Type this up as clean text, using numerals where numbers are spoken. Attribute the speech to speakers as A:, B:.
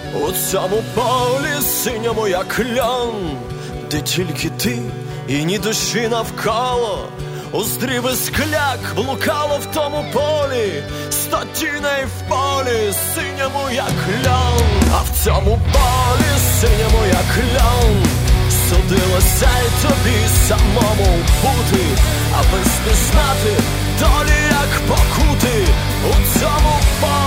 A: У цьому полі синьому, як льон, де тільки ти і ні душі навколо. Уздрів і скляк блукало в тому полі, 100 тіней в полі, синьому, як льон. А в цьому полі синьому, як льон, судилося й тобі самому бути, аби не знати долі, як покути. У цьому полі